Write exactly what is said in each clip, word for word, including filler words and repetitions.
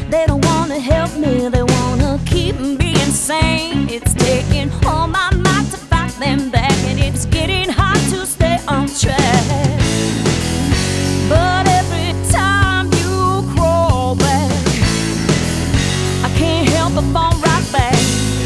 They don't wanna help me, they wanna keep me insane. It's taking all my might to fight them back, and it's getting hard to stay on track. But every time you crawl back, I can't help but fall right back.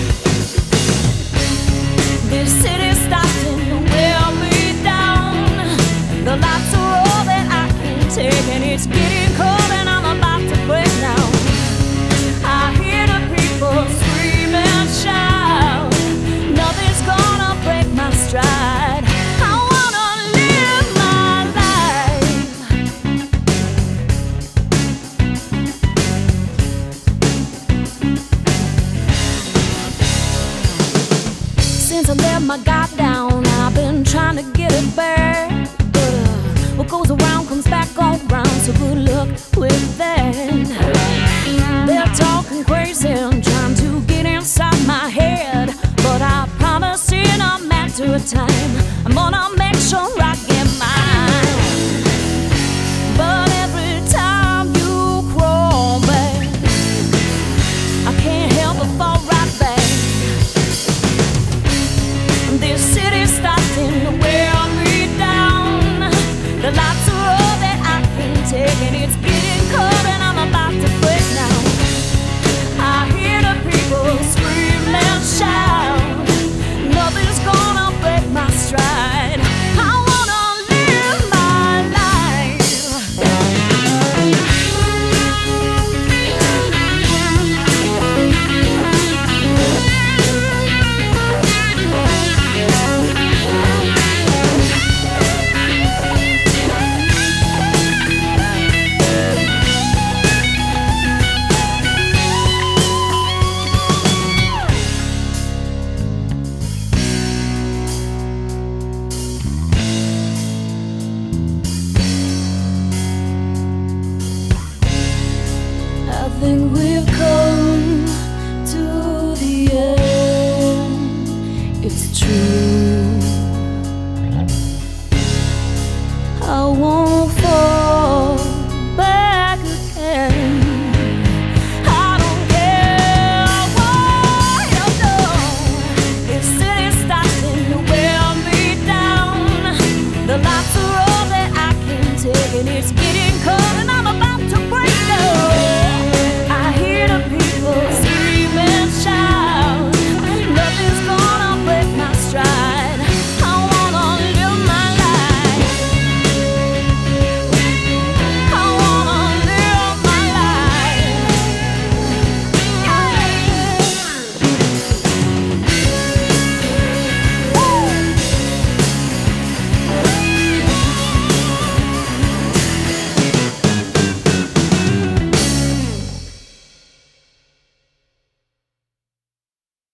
This city's starting to wear me down. The lights are all that I can take, and it's getting cold and I'm about to break down. I hear the people scream and shout, nothing's gonna break my stride. I wanna live my life. Since I let my guard down, I've been trying to get it back. But uh, what goes around comes back all round, so good luck with that. They're talking crazy and trying to get inside my head, but I promise in a matter of time I'm gonna make sure I get mine. But every time you crawl back, I can't help but fall right back. This city's starting to wear me down. The lights are all that I can take, and it's getting cold and I'm about to break down. I hear the people scream and shout, nothing's gonna break my stride. I wanna live my life. I think we've come to the end. It's true, I won't fall back again. I don't care what you do. This city's starting to wear me down. The lights are all that I can take, and it's getting cold.